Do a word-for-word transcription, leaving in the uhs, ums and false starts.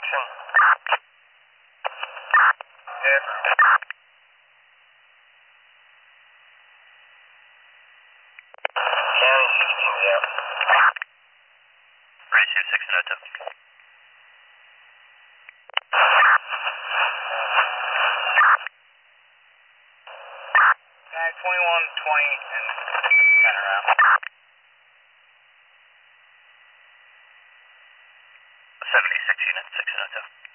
action. Yeah. County sixteen's out. Ready to six and oh two. Uh, twenty-one, twenty, and ten around. seventy-six unit, six and oh two.